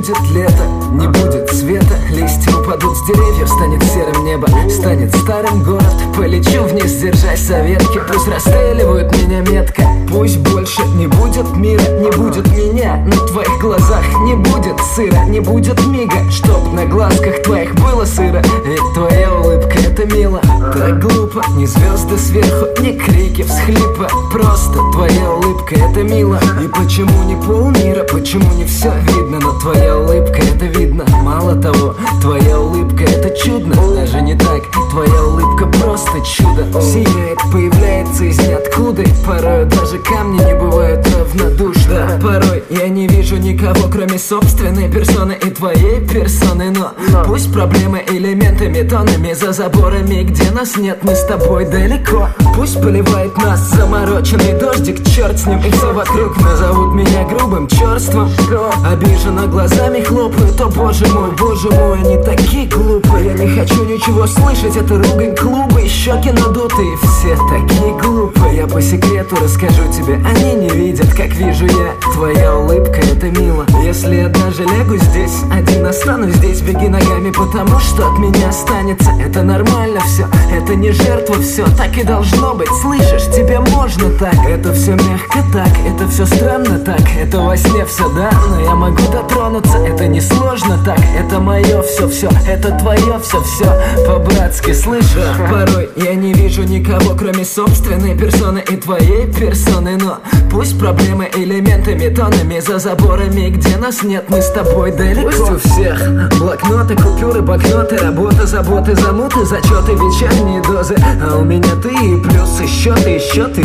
будет лето, не будет света, листья упадут с деревьев, станет серым небо, станет старым город. Полечу вниз, держась за ветки, пусть расстреливают меня метко. Пусть больше не будет мира, не будет меня, на твоих глазах не будет сыра, не будет мига, чтоб на глазках твоих было сыро. Ведь твоя улыбка это мило, так глупо, ни звезды сверху, ни крики, всхлипа, просто твоя улыбка это мило. И почему не полмира, почему не все видно, но твоя улыбка это видно. Мало того, твоя улыбка это чудно, даже не так, твоя улыбка просто чудо. Сияет, появляется из ниоткуда, порой даже камни не бывают равнодушны. Порой я не вижу никого, кроме собственной персоны и твоей персоны. Но пусть проблемы элементами, тонами за заборами, где нас нет, мы с тобой далеко. Пусть поливает нас замороченный дождик, черт с ним, и все вокруг назовут меня грубым, черством. Обиженно глазами хлопают, о боже мой, они такие глупые. Я не хочу ничего слышать, это ругань клуба, и щеки надутые, все такие глупые. Я по секрету расскажу тебе, они не видят, как вижу я. Твоя улыбка это мило. Если я даже лягу здесь, один останусь здесь, беги ногами, потому что от меня останется. Это нормально все, это не жертва, все так и должно быть. Слышишь, тебе можно так, это все мягко так, это все странно так, это во сне все, да, но я могу дотронуться, это не сложно так, это мое все, это твое все, по-братски, слышишь? Порой я не вижу никого, кроме собственной персоны и твоей персоны. Но пусть проблемы элементами, тонами за заборами, где нас нет, мы с тобой далеко. Пусть у всех блокноты, купюры, банкноты, работа, заботы, замуты, зачеты, вечерние дозы, а у меня ты и плюс счеты.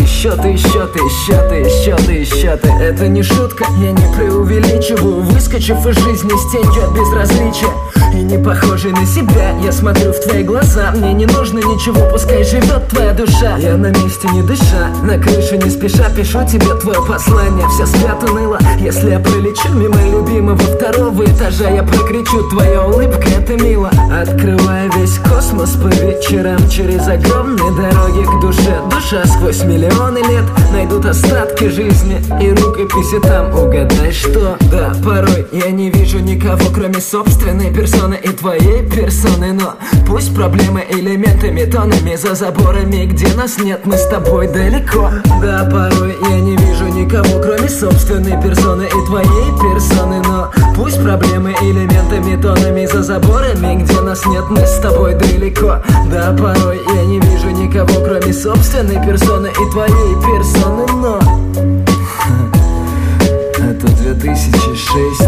Это не шутка, я не преувеличиваю, выскочив из жизни с тенью от безразличия. И не похожий на себя, я смотрю в твои глаза, мне не нужно ничего, пускай живет твоя душа. Я на месте не дыша, на крыше не спеша пишу тебе твое послание. Все спят уныло, если я пролечу мимо любимого второго этажа, я прокричу: твоя улыбка это мило. Открывая весь космос по вечерам, через огромные дороги к душе. Душа сквозь миллионы лет найдут остатки жизни и рукописи там, угадай что. Да, порой я не вижу никого, кроме собственной персоны и твоей персоны. Но пусть проблемы элементами, тонами за заборами, где нас нет, мы с тобой далеко. Да, порой я не вижу никого, кроме собственной персоны и твоей персоны. Но пусть проблемы элементами, тонами за заборами, где нас нет, мы с тобой далеко. Да, порой я не вижу никого, кроме собственной персоны и твоей персоны. Но это 2006.